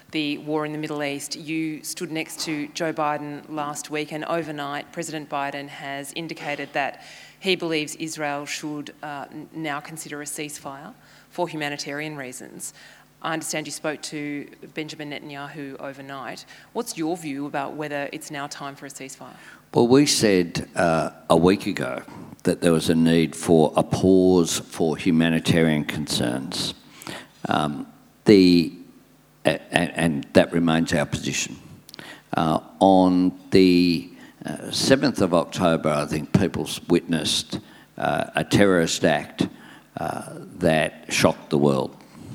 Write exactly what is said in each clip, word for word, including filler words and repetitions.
the war in the Middle East. You stood next to Joe Biden last week, and overnight President Biden has indicated that he believes Israel should uh, now consider a ceasefire for humanitarian reasons. I understand you spoke to Benjamin Netanyahu overnight. What's your view about whether it's now time for a ceasefire? Well, we said uh, a week ago that there was a need for a pause for humanitarian concerns. Um, the and, and that remains our position. Uh, on the uh, seventh of October, I think people witnessed uh, a terrorist act uh, that shocked the world.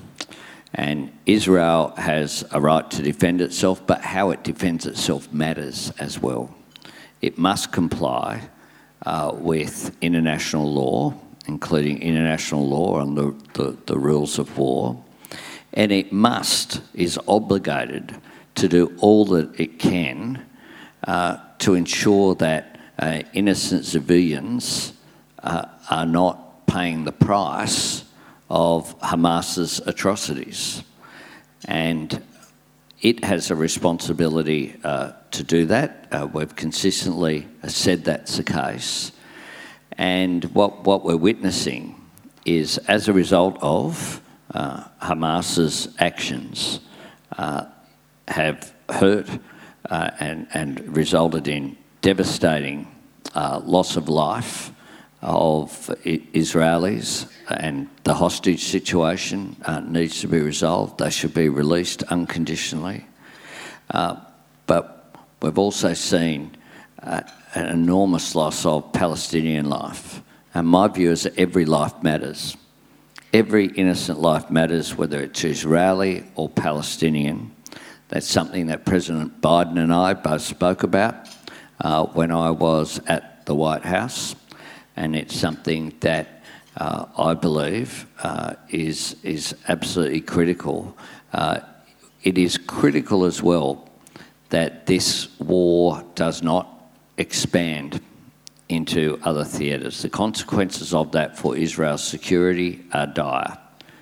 And Israel has a right to defend itself, but how it defends itself matters as well. It must comply uh, with international law, including international law on the, the, the rules of war, and it must, is obligated to do all that it can uh, to ensure that uh, innocent civilians uh, are not paying the price of Hamas's atrocities. And it has a responsibility uh, to do that. Uh, we've consistently said that's the case. And what, what we're witnessing is, as a result of uh, Hamas's actions, uh, have hurt uh, and, and resulted in devastating uh, loss of life of I- Israelis, and the hostage situation uh, needs to be resolved. They should be released unconditionally. Uh, but we've also seen uh, an enormous loss of Palestinian life. And my view is that every life matters. Every innocent life matters, whether it's Israeli or Palestinian. That's something that President Biden and I both spoke about uh, when I was at the White House. And it's something that uh, I believe uh, is, is absolutely critical. Uh, it is critical as well that this war does not expand into other theatres. The consequences of that for Israel's security are dire.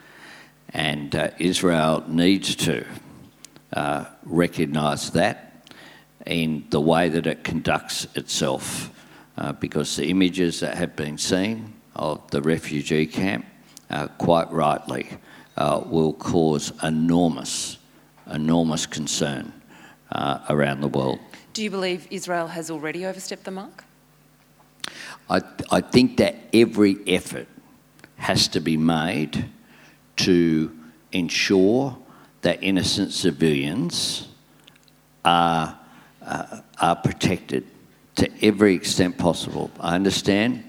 And uh, Israel needs to uh, recognise that in the way that it conducts itself. Uh, because the images that have been seen of the refugee camp, uh, quite rightly, uh, will cause enormous, enormous concern uh, around the world. Do you believe Israel has already overstepped the mark? I, I think that every effort has to be made to ensure that innocent civilians are, uh, are protected to every extent possible. I understand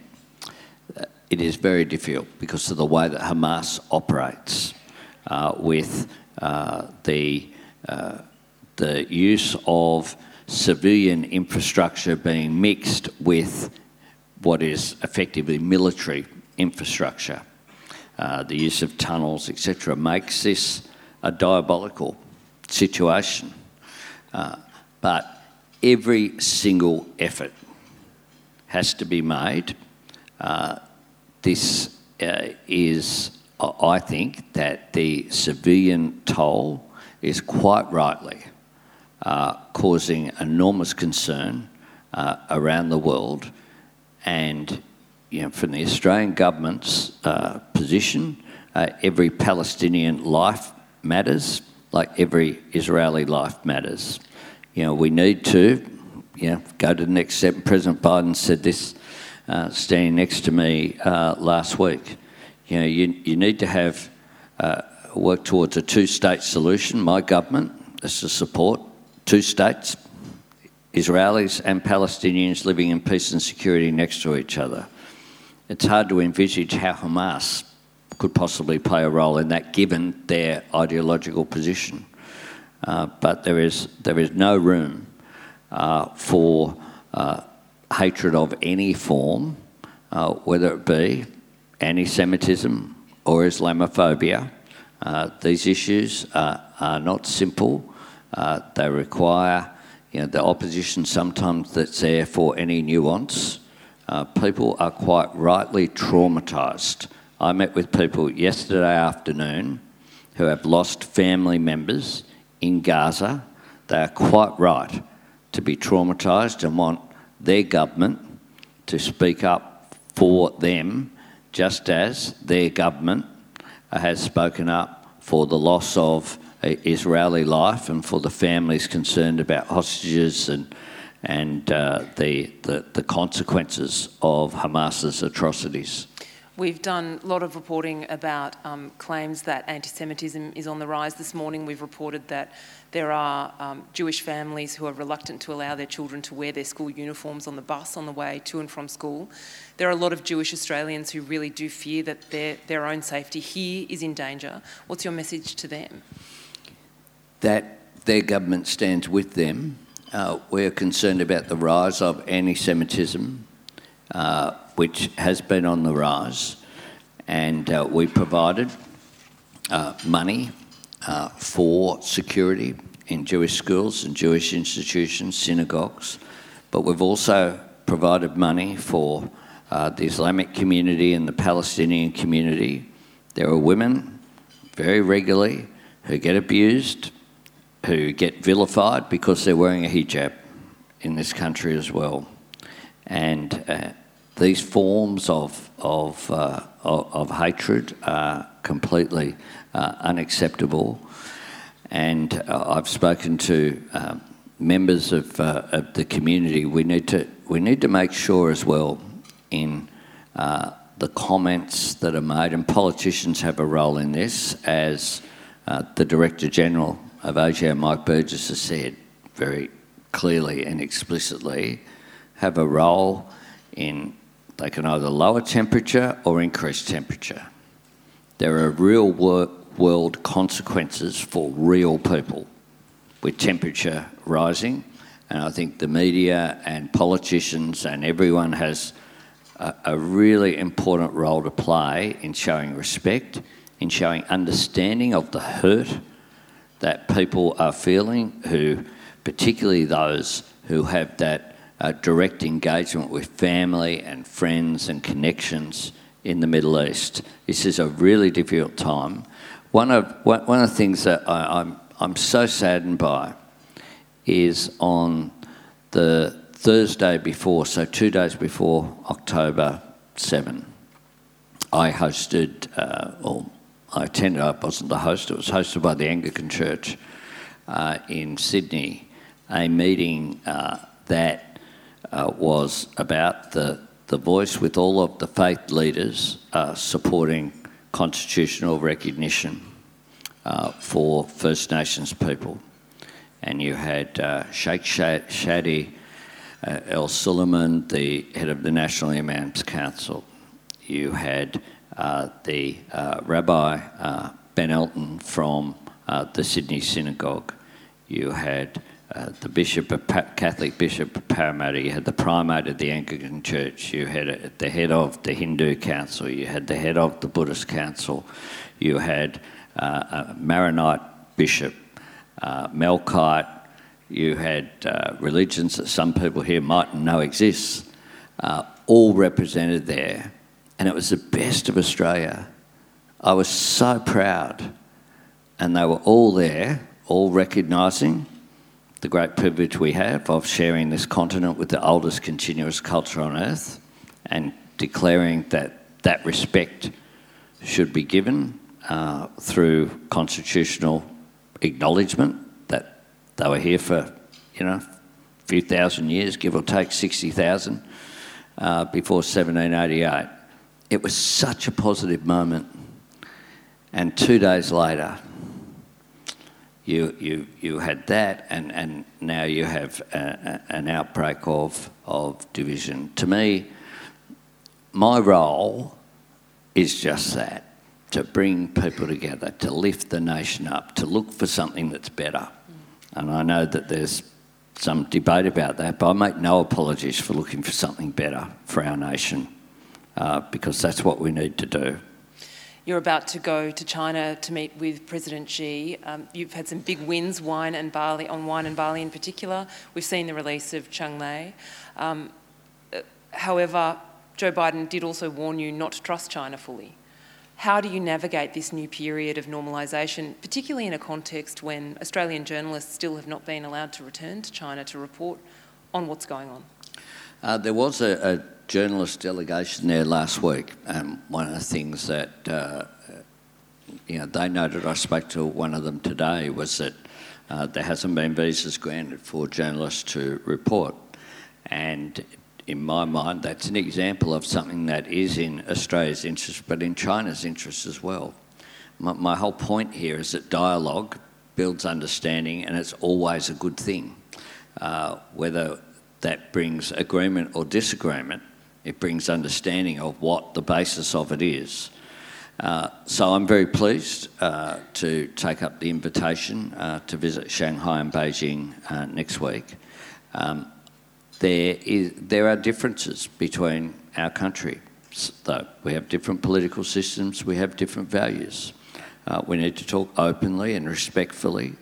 it is very difficult because of the way that Hamas operates uh, with uh, the, uh, the use of civilian infrastructure being mixed with what is effectively military infrastructure. Uh, the use of tunnels, et cetera, makes this a diabolical situation. Uh, but every single effort has to be made. Uh, this uh, is, I think, that the civilian toll is quite rightly uh, causing enormous concern uh, around the world. And you know, from the Australian government's uh, position, uh, every Palestinian life matters, like every Israeli life matters. You know, we need to, you know, go to the next step. President Biden said this uh, standing next to me uh, last week. You know, you, you need to have uh, work towards a two-state solution. My government is to support two states, Israelis and Palestinians living in peace and security next to each other. It's hard to envisage how Hamas could possibly play a role in that given their ideological position. Uh, but there is there is no room uh, for uh, hatred of any form, uh, whether it be anti-Semitism or Islamophobia. Uh, these issues are, are not simple. Uh, they require, you know, the opposition sometimes that's there for any nuance. Uh, people are quite rightly traumatised. I met with people yesterday afternoon who have lost family members in Gaza. They are quite right to be traumatised and want their government to speak up for them, just as their government has spoken up for the loss of Israeli life and for the families concerned about hostages and and uh, the, the the consequences of Hamas's atrocities. We've done a lot of reporting about um, claims that anti-Semitism is on the rise. This morning we've reported that there are um, Jewish families who are reluctant to allow their children to wear their school uniforms on the bus on the way to and from school. There are a lot of Jewish Australians who really do fear that their, their own safety here is in danger. What's your message to them? That their government stands with them. Uh, we're concerned about the rise of anti-Semitism, uh, which has been on the rise, and uh, we provided uh, money uh, for security in Jewish schools and Jewish institutions, synagogues, but we've also provided money for uh, the Islamic community and the Palestinian community. There are women very regularly who get abused, who get vilified because they're wearing a hijab in this country as well. And uh, these forms of of, uh, of of hatred are completely uh, unacceptable. And uh, I've spoken to uh, members of, uh, of the community. We need to we need to make sure as well in uh, the comments that are made, and politicians have a role in this, as uh, the Director General of A G A, Mike Burgess, has said very clearly and explicitly, have a role in. They can either lower temperature or increase temperature. There are real wor- world consequences for real people with temperature rising, and I think the media and politicians and everyone has a, a really important role to play in showing respect, in showing understanding of the hurt that people are feeling, who, particularly those who have that Uh, direct engagement with family and friends and connections in the Middle East. This is a really difficult time. One of one, one of the things that I, I'm I'm so saddened by is on the Thursday before, so two days before October seventh, I hosted, uh, or I attended. I wasn't the host. It was hosted by the Anglican Church uh, in Sydney, a meeting uh, that. Uh, was about the, the voice with all of the faith leaders uh, supporting constitutional recognition uh, for First Nations people. And you had uh, Sheikh Shadi uh, El Suleiman, the head of the National Imams Council. You had uh, the uh, Rabbi uh, Ben Elton from uh, the Sydney Synagogue. You had Uh, the bishop of pa- Catholic Bishop of Parramatta, you had the primate of the Anglican Church, you had uh, the head of the Hindu Council, you had the head of the Buddhist Council, you had uh, a Maronite bishop, uh, Melkite, you had uh, religions that some people here mightn't know exist, uh, all represented there, and it was the best of Australia. I was so proud, and they were all there, all recognising the great privilege we have of sharing this continent with the oldest continuous culture on earth, and declaring that that respect should be given uh, through constitutional acknowledgement that they were here for, you know, a few thousand years, give or take sixty thousand, uh, before seventeen eighty-eight. It was such a positive moment. And two days later, You you you had that, and, and now you have a, a, an outbreak of of division. To me, my role is just that, to bring people together, to lift the nation up, to look for something that's better. And I know that there's some debate about that, but I make no apologies for looking for something better for our nation, uh, because that's what we need to do. You're about to go to China to meet with President Xi. Um, you've had some big wins, wine and barley, on wine and barley in particular. We've seen the release of Changmei. Um, however, Joe Biden did also warn you not to trust China fully. how do you navigate this new period of normalisation, particularly in a context when Australian journalists still have not been allowed to return to China to report on what's going on? Uh, there was a, a journalist delegation there last week, and one of the things that uh, you know they noted, I spoke to one of them today, was that uh, there hasn't been visas granted for journalists to report, and in my mind, that's an example of something that is in Australia's interest, but in China's interest as well. My, my whole point here is that dialogue builds understanding, and it's always a good thing. Uh, whether that brings agreement or disagreement, it brings understanding of what the basis of it is. Uh, so I'm very pleased uh, to take up the invitation uh, to visit Shanghai and Beijing uh, next week. Um, There is, there are differences between our countries, though. We have different political systems, we have different values. Uh, we need to talk openly and respectfully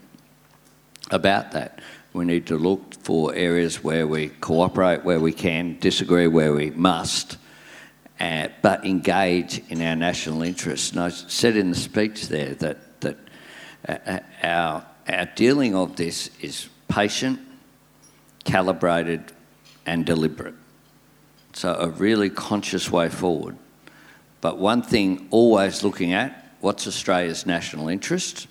about that. We need to look for areas where we cooperate, where we can, disagree where we must, uh, but engage in our national interests. And I said in the speech there that, that uh, our, our dealing of this is patient, calibrated, and deliberate. So a really conscious way forward. But one thing always looking at, what's Australia's national interest,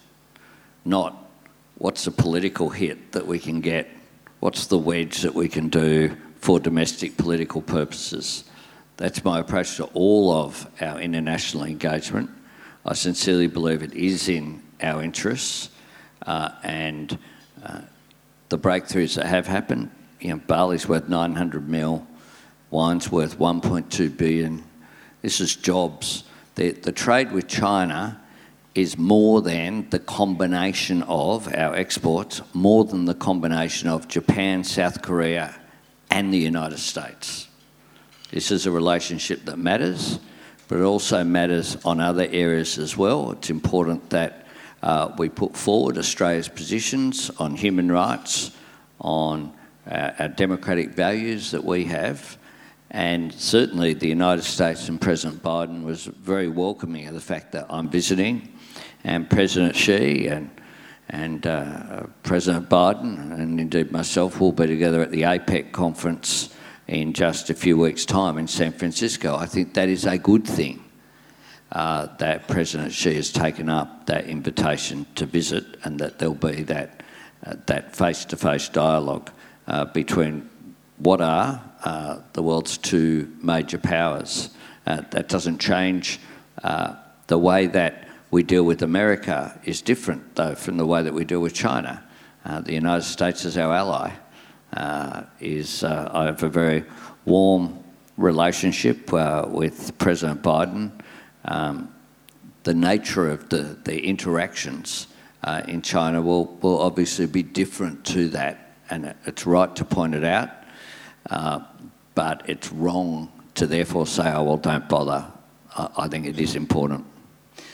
not what's the political hit that we can get, what's the wedge that we can do for domestic political purposes. That's my approach to all of our international engagement. I sincerely believe it is in our interests, uh, and uh, the breakthroughs that have happened, you know, barley's worth nine hundred mil, wine's worth one point two billion. This is jobs. The, the trade with China is more than the combination of our exports, more than the combination of Japan, South Korea, and the United States. This is a relationship that matters, but it also matters on other areas as well. It's important that uh, we put forward Australia's positions on human rights, on Uh, our democratic values that we have, and certainly the United States and President Biden was very welcoming of the fact that I'm visiting, and President Xi and and uh, President Biden and indeed myself will be together at the APEC conference in just a few weeks' time in San Francisco. I think that is a good thing uh, that President Xi has taken up that invitation to visit, and that there'll be that uh, that face-to-face dialogue Uh, between what are uh, the world's two major powers. Uh, that doesn't change uh, the way that we deal with America is different, though, from the way that we deal with China. Uh, the United States is our ally. Uh, is uh, I have a very warm relationship uh, with President Biden. Um, the nature of the, the interactions uh, in China will, will obviously be different to that. And it's right to point it out, uh, but it's wrong to therefore say, oh, well, don't bother. I, I think it is important.